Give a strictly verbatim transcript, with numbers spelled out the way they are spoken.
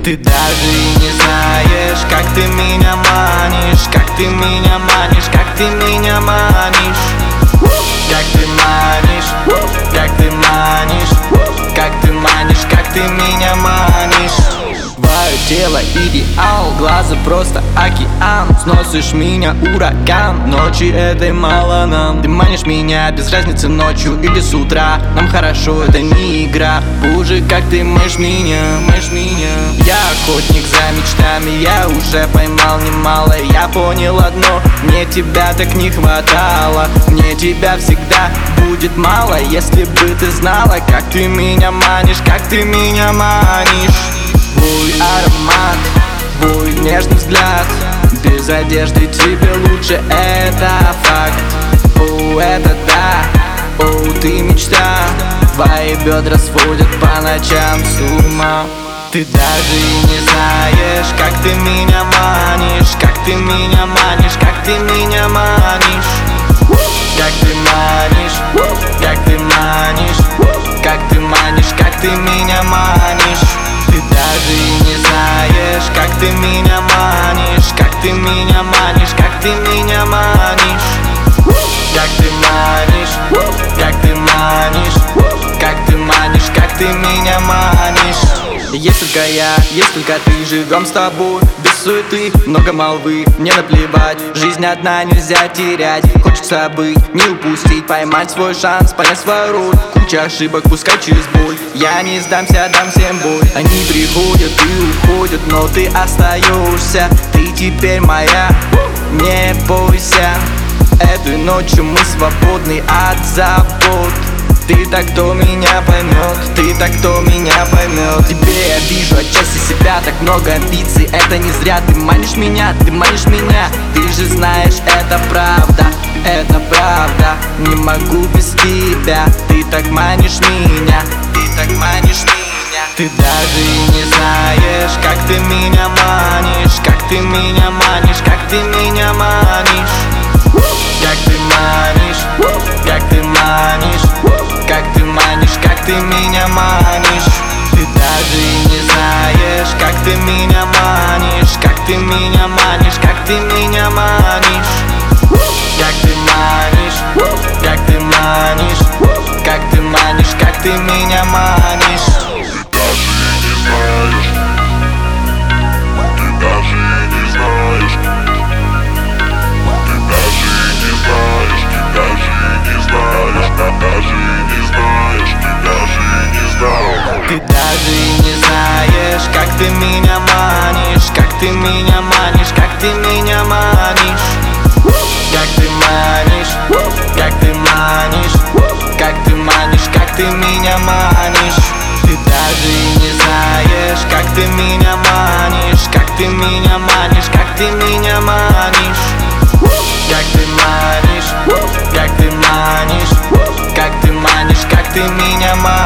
Ты даже и не знаешь, как ты меня манишь, как ты меня манишь, как ты меня манишь, как ты манишь, как ты манишь, как ты манишь, как ты меня манишь. Твое тело идеал, глаза просто океан. Сносишь меня ураган, ночи этой мало нам. Ты манишь меня без разницы ночью или с утра. Нам хорошо, это не игра. Боже, как ты манишь меня, манишь меня. Я охотник за мечтами, я уже поймал немало. Я понял одно, мне тебя так не хватало. Мне тебя всегда будет мало, если бы ты знала, как ты меня манишь, как ты меня манишь. Твой аромат, твой нежный взгляд, без одежды тебе лучше, это факт. О, это да, о, ты мечта. Твои бедра сводят по ночам с ума. Ты даже и не знаешь, как ты меня манишь, как ты меня манишь, как ты меня манишь, как ты манишь, как ты манишь, как ты манишь, как ты меня манишь. Ты даже и не знаешь, как ты меня манишь, как ты меня манишь, как ты меня манишь, как ты манишь, как ты манишь, как ты манишь, как ты меня манишь. Есть только я, есть только ты, живем с тобой, без суеты, много молвы, мне наплевать. Жизнь одна, нельзя терять, хочется быть, не упустить, поймать свой шанс, понять свою роль. Куча ошибок, пускай через боль, я не сдамся, дам всем бой. Они приходят и уходят, но ты остаешься, ты теперь моя, не бойся. Этой ночью мы свободны от забот. Ты так, кто меня поймет, ты так, кто меня поймет. Тебе я вижу отчасти себя, так много амбиций, это не зря. Ты манишь меня, ты манишь меня, ты же знаешь, это правда, это правда. Не могу без тебя, ты так манишь меня, ты так манишь меня. Ты даже и не знаешь, как ты меня манишь, как ты меня манишь, как ты меня манишь, как ты манишь, как ты манишь, как ты манишь, как ты меня манишь. Ты даже и не знаешь, как ты меня манишь, как ты меня манишь, как ты меня манишь, как ты манишь, как ты манишь, как ты манишь, как ты меня манишь. Ты даже не знаешь, ты даже не знаешь, ты даже не знаешь, ты даже не знаешь, ты даже не знаешь, ты даже не знаешь. Ты даже и не знаешь, как ты меня манишь, как ты меня манишь, как ты меня манишь, как ты манишь, как ты манишь, как ты манишь, как ты меня манишь. Ты даже и не знаешь, как ты меня манишь, как ты меня манишь, как ты меня манишь, как ты манишь, как ты манишь, как ты манишь, как ты меня манишь.